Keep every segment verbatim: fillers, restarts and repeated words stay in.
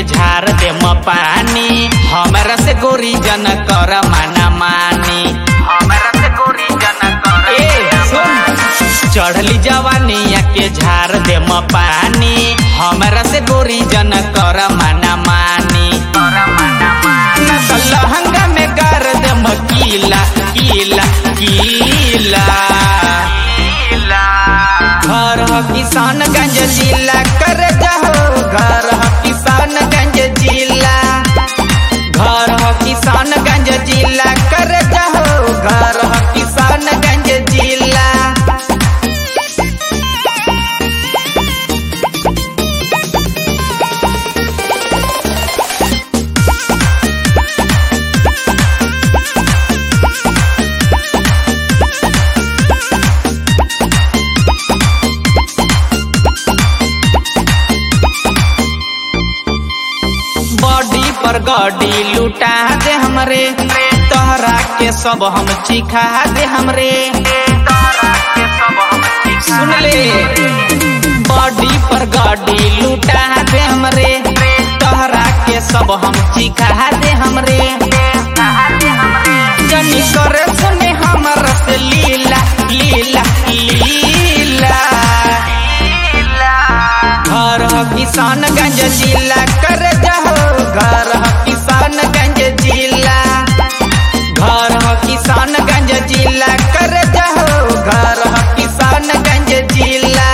झार दे म पानी हमरा से गोरी जन कर माना मानी हमरा से गोरी जन कर ए सुन चढ़ली जवानिया के झार दे म पानी हमरा से गोरी जन कर माना मानी कर माना मानी न लहंगा में कर दे म कीला कीला कीला घर ह किसानगंज जिला कर जाओ घर ह किसानगंज जिला घर ह किसानगंज जिला कर जाओ घर ह किसानगंज जिला पर गाड़ी लुटा दे हमरे तोहरा के सब हम चिखा दे हमरे सुन ले बॉडी पर गाड़ी लुटा दे हमरे तोहरा के सब हम चिखा दे हमरे जनी करे सुने हमर से लीला लीला लीला घर ह किसानगंज जिला कर जाओ घर ह किसानगंज जिला घर ह किसानगंज जिला कर जाओ घर ह किसानगंज जिला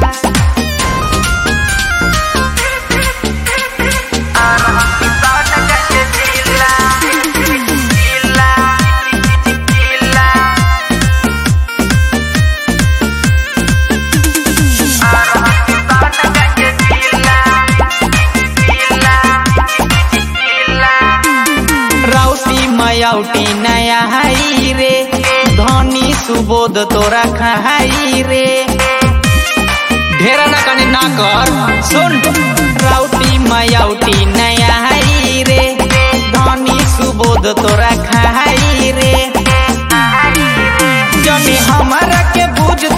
मयाउटी नया हाई रे धनी सुबोध तोरा खाई रे ढेरा ना कने ना कर सुन राउटी मयाउटी नया हाई रे धनी सुबोध तोरा खाई रे जनी हमरा के बुझ